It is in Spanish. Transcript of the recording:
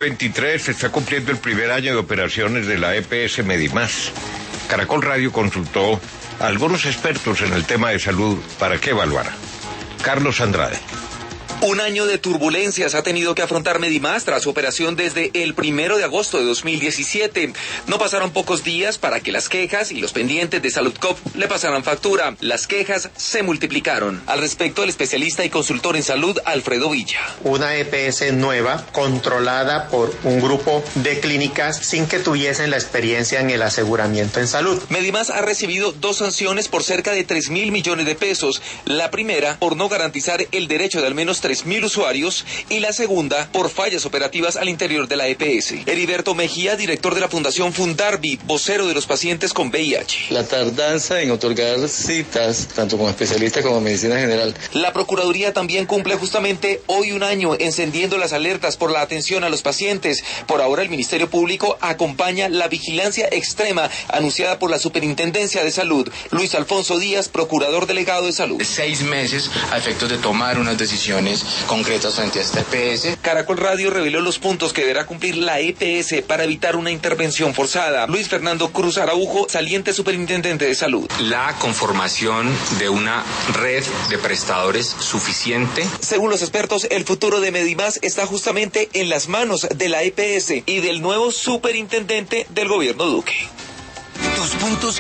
23 se está cumpliendo el primer año de operaciones de la EPS Medimás. Caracol Radio consultó a algunos expertos en el tema de salud para que evaluara. Carlos Andrade. Un año de turbulencias ha tenido que afrontar Medimás tras su operación desde el 1 de agosto de 2017. No pasaron pocos días para que las quejas y los pendientes de Saludcop le pasaran factura. Las quejas se multiplicaron. Al respecto, el especialista y consultor en salud, Alfredo Villa. Una EPS nueva, controlada por un grupo de clínicas sin que tuviesen la experiencia en el aseguramiento en salud. Medimás ha recibido 2 sanciones por cerca de 3.000 millones de pesos. La primera, por no garantizar el derecho de al menos 3.000 usuarios, y la segunda por fallas operativas al interior de la EPS. Heriberto Mejía, director de la Fundación Fundarvi, vocero de los pacientes con VIH. La tardanza en otorgar citas, tanto como especialistas como medicina general. La Procuraduría también cumple justamente hoy un año encendiendo las alertas por la atención a los pacientes. Por ahora el Ministerio Público acompaña la vigilancia extrema anunciada por la Superintendencia de Salud. Luis Alfonso Díaz, procurador delegado de Salud. 6 meses a efectos de tomar unas decisiones concretas frente a esta EPS. Caracol Radio reveló los puntos que deberá cumplir la EPS para evitar una intervención forzada. Luis Fernando Cruz Araujo, saliente superintendente de salud. La conformación de una red de prestadores suficiente. Según los expertos, el futuro de Medimás está justamente en las manos de la EPS y del nuevo superintendente del gobierno Duque. Tus puntos